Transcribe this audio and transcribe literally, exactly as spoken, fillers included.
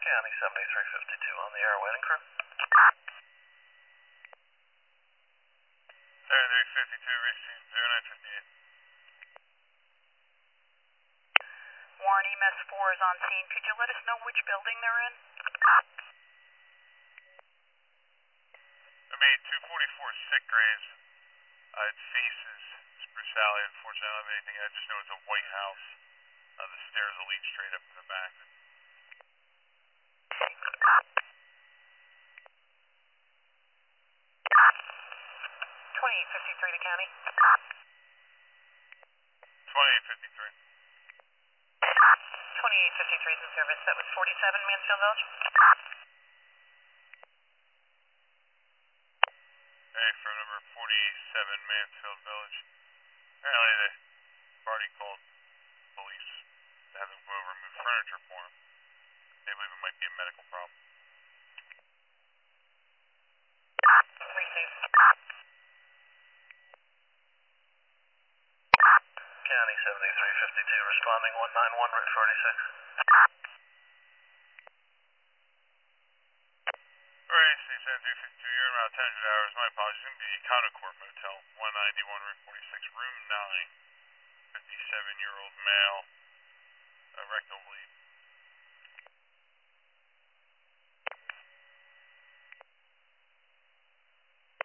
County seventy-three fifty-two on the air, waiting crew. seventy-three fifty-two, received zero nine fifty-eight. Warren, E M S four is on scene. Could you let us know which building they're in? It'll be two forty-four Sick Graves. Uh, it faces Spruce Valley. Unfortunately, I don't have anything. I just know it's a white house. Uh, the stairs will lead straight up to the back. twenty-eight fifty-three to county. twenty-eight fifty-three. twenty-eight fifty-three is in service. That was forty-seven Mansfield Village. Hey, from number forty-seven Mansfield Village. Apparently the party called police to have them come over and move furniture for him. They believe it might be a medical problem. Received. County seventy-three fifty-two, responding one nine one, Route forty-six. Alright, C seventy-three fifty-two, you're about ten hundred hours. My apologies. It's going to be the Econocorp Motel, one ninety-one, Route forty-six, room nine. fifty-seven-year-old male, uh, rectal bleed.